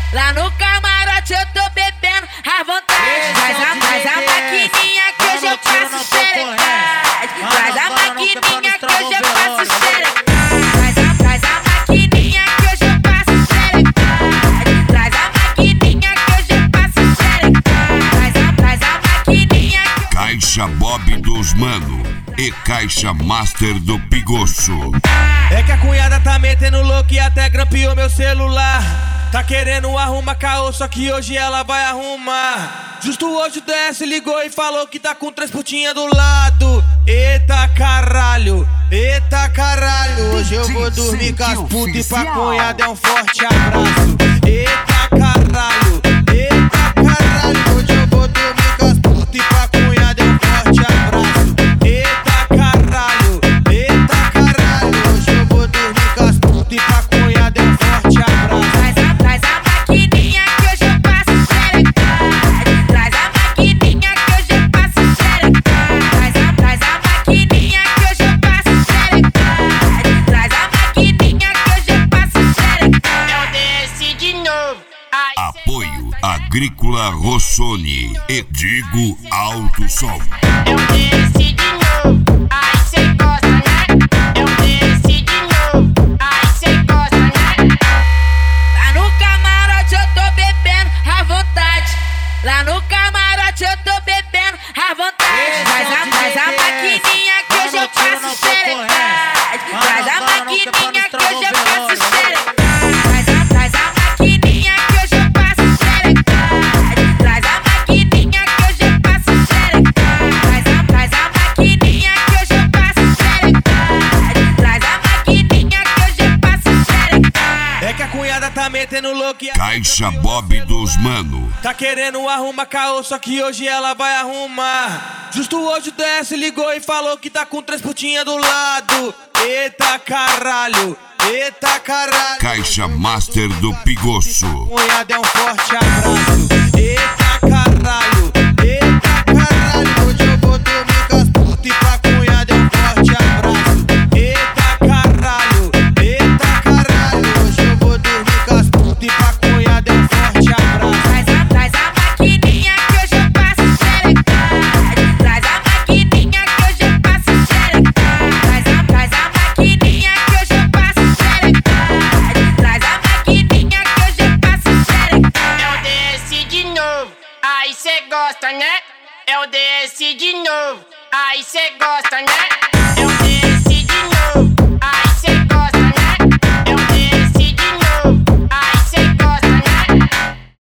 Lá no camarote eu tô bebendo à vontade. Traz a maquininha que hoje eu faço xerecade. Traz a maquininha que hoje eu faço xerecade. Traz a maquininha que hoje eu faço xerecade. Traz a maquininha que hoje eu faço xerecade. Traz a maquininha que... Caixa Bob dos Mano e Caixa Master do Pigoço. É que a cunhada tá metendo louco e até grampeou meu celular. Tá querendo arrumar caô, só que hoje ela vai arrumar. Justo hoje o DS ligou e falou que tá com 3 putinhas do lado. Eita caralho, hoje eu vou dormir com as putas e pra cunhada é um forte abraço. Eita caralho, hoje eu vou dormir com as putas e pra cunhada é um forte abraço. Eita caralho, hoje eu vou dormir com as putas e pra cunhada é um forte abraço. Traz a maquininha que hoje eu faço xerecade. Traz a maquininha que hoje eu faço xerecade. Traz a maquininha que hoje eu faço xerecade. Traz a maquininha que hoje eu faço xerecade. Eu desci de novo. Ai, Apoio Agrícola Rossoni e Digo Alto Som. eu desci de novo. Ai, cê gosta, né? Eu desci de novo. Ai, cê gosta, né? Lá no camarote eu tô bebendo à vontade. Lá no camarote eu tô bebendo à vontade. Traz a maquininha que hoje eu faço xerecade. Traz a maquininha que hoje eu faço xerecade. Traz a maquininha que hoje eu faço xerecade. Traz a maquininha que hoje eu faço xerecade. Traz a maquininha que hoje eu faço xerecade. Traz a maquininha que hoje eu faço xerecade. É que a cunhada tá metendo louco e Caixa Bob dos Mano. tá querendo arrumar caô, só que hoje ela vai arrumar. Justo hoje o DS ligou e falou que tá com 3 putinhas do lado. Eita caralho, Caixa Master do Pigoço. cunhada é um forte abraço. Eita caralho, hoje eu vou dormir com as putas e pra cunhada é um forte abraço. Eita caralho, hoje eu vou dormir com as putas e pra cunhada é um forte abraço. Traz a maquininha que hoje eu faço xerecade. Traz a maquininha que hoje eu faço xerecade. Traz a maquininha que hoje eu faço xerecade. Traz a maquininha que hoje eu faço xerecade. Eu desci de novo. Ai, cê gosta, né? Eu desci de novo. Ai, cê gosta, né? Eu desci